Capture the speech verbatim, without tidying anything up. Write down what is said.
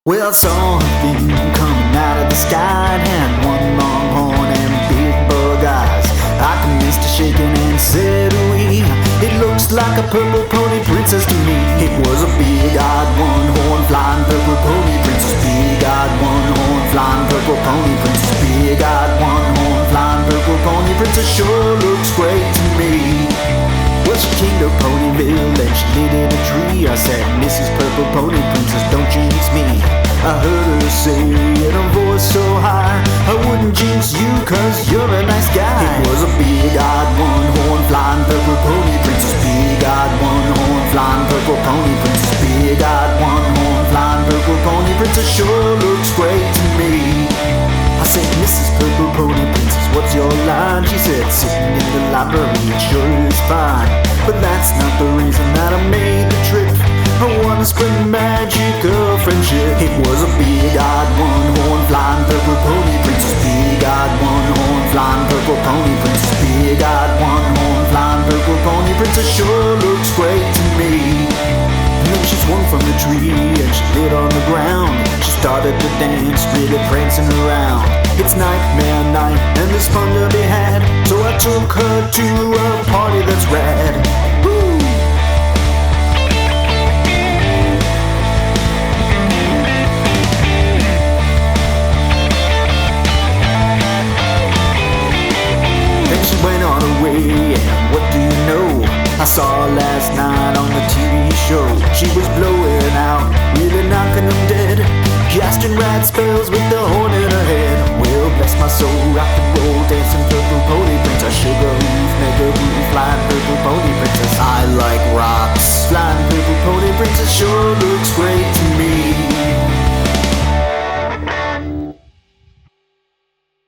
Well, I saw a thing coming out of the sky. It had one long horn and big bug eyes. I commenced to shaking and said, "Wee, it looks like a purple pony princess to me." It was a big-eyed, one-horn flying purple pony princess. Big-eyed, one-horn flying purple pony princess. Big-eyed, one-horn flying purple pony princess sure looks great to me. Well, she came to Ponyville and she lit in a tree. I said, "Missus Purple Pony Princess, don't jinx me." I heard her say in a voice so high, "I wouldn't jinx you cause you're a nice guy." It was a big-eyed, one-horn flying purple pony princess. Big-eyed, one-horn flying purple pony princess. Big-eyed, one-horn flying purple pony princess sure looks great to me. I said, "Missus Purple Pony Princess, what's your line?" She said, "Sitting in the library, it sure is fine. But that's not the reason that I made the trip. I want to spread the magic of friendship." It was a big-eyed, one-horn flying purple pony princess. Big-eyed, one-horn flying purple pony princess. Big-eyed, one-horn flying purple pony princess sure looks great to me. And then she swung from the tree and she lit on the ground. She started to dance, really prancing around. It's nightmare night and there's fun to be had, so I took her to a party that's rad. Woo! Then she went on her way, and what do you know? I saw her last night on the T V show. She was blowing out, really knocking them dead, casting rad spells with the horn in her head. Well, bless my soul, rock and roll, dancing purple pony princess. Sugar leaf, mega groove, flying purple pony princess. I like rocks, flying purple pony princess sure looks great to me.